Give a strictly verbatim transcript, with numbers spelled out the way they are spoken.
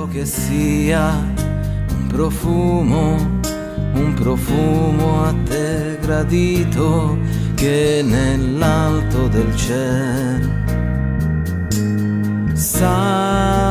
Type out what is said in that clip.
che sia un profumo, un profumo a te gradito, che nell'alto del cielo sa